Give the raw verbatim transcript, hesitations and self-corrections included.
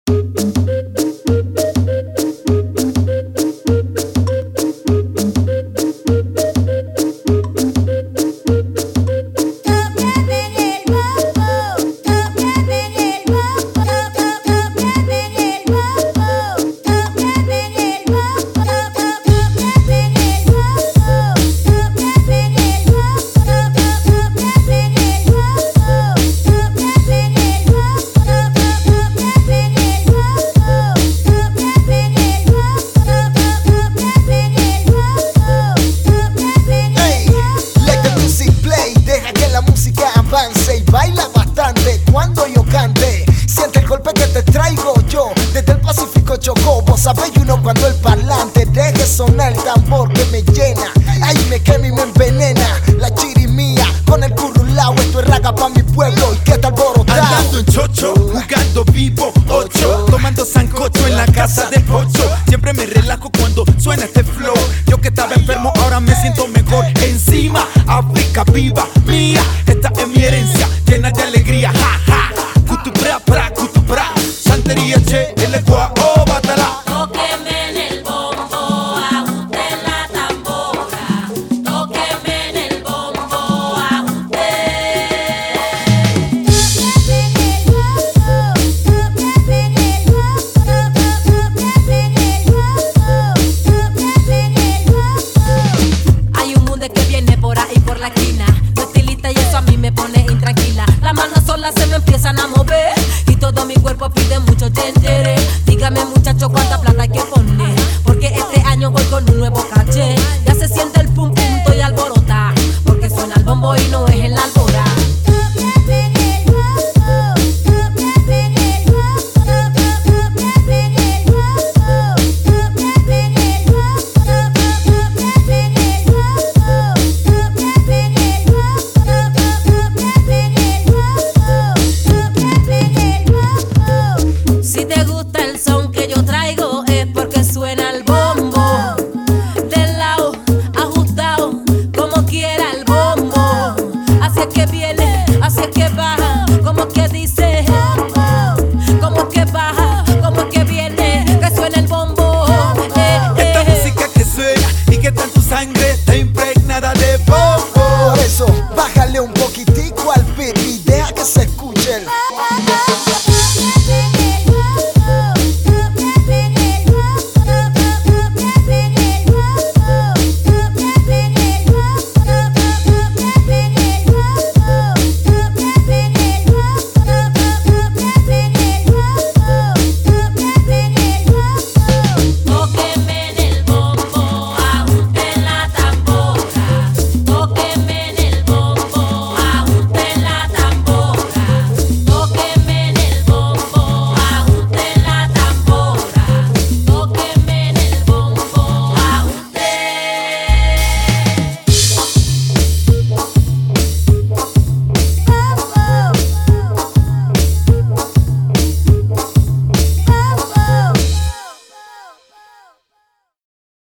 Baila bastante cuando yo cante. Siente el golpe que te traigo yo desde el Pacífico Chocó. Vos sabéis uno cuando el parlante deje sonar el tambor que me llena. Ahí me quema y me envenena la chirimía con el currulao. Esto es raga pa' mi pueblo y que tal borotao. Andando en chocho, jugando vivo ocho, tomando sancocho en la casa de pocho. Siempre me relajo cuando suena este flow. Yo que estaba enfermo ahora me siento mejor. Encima, África viva mía. Esta